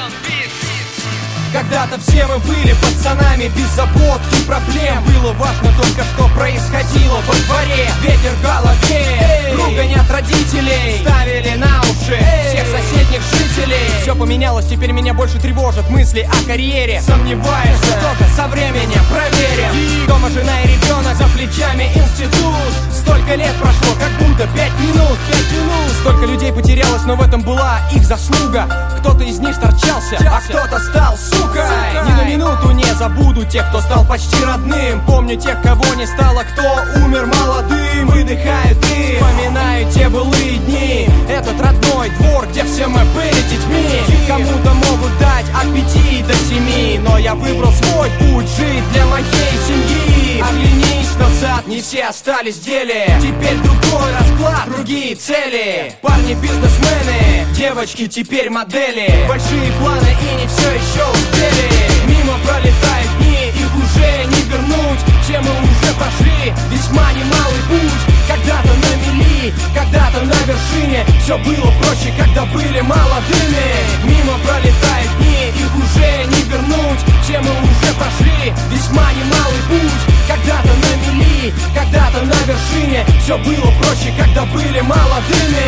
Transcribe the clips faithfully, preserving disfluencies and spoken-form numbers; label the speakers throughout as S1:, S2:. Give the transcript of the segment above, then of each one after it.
S1: Когда-то все мы были пацанами без забот и проблем. Было важно только, что происходило во дворе. Ветер в голове, ругань от родителей ставили на уши всех соседних жителей. Все поменялось, теперь меня больше тревожат мысли о карьере. Сомневаешься, что-то со временем проверим. Дома жена и ребенок, за плечами институт. Столько лет прошло, как будто пять минут, пять минут. Столько людей потерялось, но в этом была их заслуга. Кто-то из них торчался, а кто-то стал сукой. Ни на минуту не забуду тех, кто стал почти родным. Помню тех, кого не стало, кто умер молодым. Выдыхаю дым, вспоминаю те былые дни. Этот родной двор, где все мы были детьми. Кому-то могут дать от пяти до семи, но я выбрал свой путь, жить для моей семьи. Оглянись назад, не все остались в деле. Теперь другой расклад, другие цели. Парни бизнесмены, девочки теперь модели. Большие планы и не все еще успели. Мимо пролетают дни, их уже не вернуть. Все мы уже прошли весьма немалый путь. Когда-то на мели, когда-то на вершине. Все было проще, когда были молодыми. Мимо пролетают дни, их уже не вернуть. Все мы уже прошли весьма немалый путь. Когда-то на мели, когда-то на вершине. Все было проще, когда были молодыми.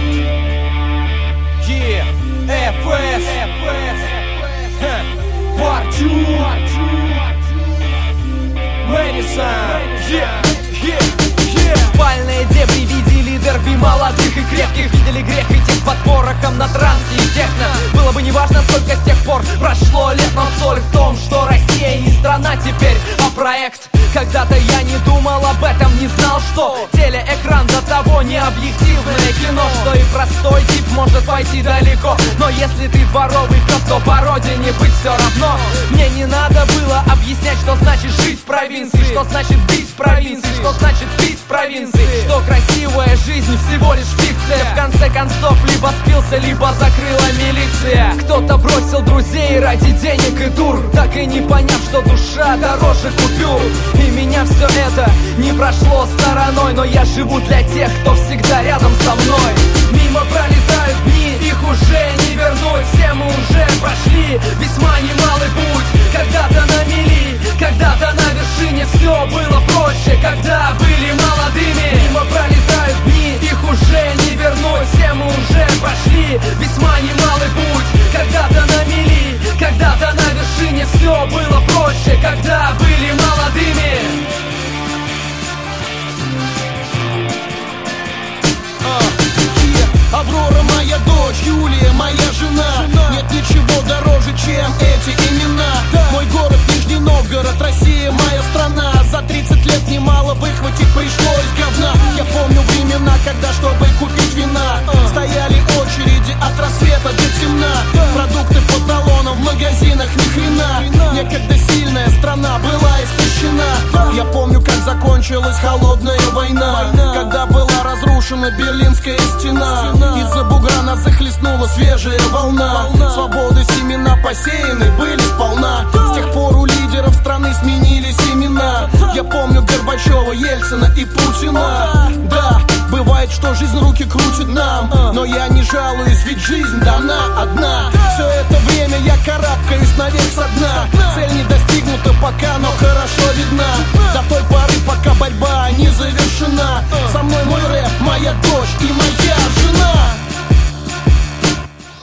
S1: Yeah, эф эс, Варчу, Мэдисон, yeah, yeah, yeah. Спальные дебри видели дерби молодых и крепких. Видели грех идти под порохом на трансе и техно. Было бы неважно, сколько с тех пор прошло лет, но соль в том, что Россия не страна теперь, а проект. Когда-то я не думал об этом, не знал, что телеэкран до того не объективное кино, что и простой тип может пойти далеко. Но если ты дворовый пес, то по родине быть все равно. Мне не надо было объяснять, что значит жить в провинции, что значит быть в провинции, что значит пить в провинции, что красивая жизнь всего лишь фикция. В конце концов, либо спился, либо закрыла милиция. Кто-то бросил друзей ради денег и дур, так и не поняв, что душа дороже купюр. И меня все это не прошло стороной, но я живу для тех, кто всегда рядом со мной. Мимо пролетают дни, их уже не вернуть. Все мы уже прошли весьма немалый путь. Когда-то на мели, когда-то на вершине. Все было проще, когда были молодыми. Мимо пролетают дни, их уже не вернуть. Все мы уже прошли весьма немалый путь. Когда-то на мели, когда-то на вершине. Все было проще, когда были молодыми.
S2: Аврора моя дочь, Юлия моя жена. Нет ничего дороже, чем эти имена. Мой город Нижний Новгород, Россия моя страна. За тридцать лет немало выхватить пришлось говна. Я помню времена, когда, чтобы купить вина, стояли очереди от рассвета до темна. Продукты по талонам в магазинах ни хрена. Некогда сильная страна была истощена. Я помню, как закончилась холодная война, когда была разрушена Берлинская стена. Из-за бугра нас захлестнула свежая волна. Свободы семена посеяны были сполна. С тех пор у лидеров страны сменились имена. Я помню Горбачева, Ельцина и Путина. Да, бывает, что жизнь руки крутит нам, но я не жалуюсь, ведь жизнь дана одна. Все это время я карабкаюсь наверх со дна. Цель не достигнута пока, но хорошо видна. До той поры, пока борьба не завершена. Со мной мой рэп, моя дочь и моя жена.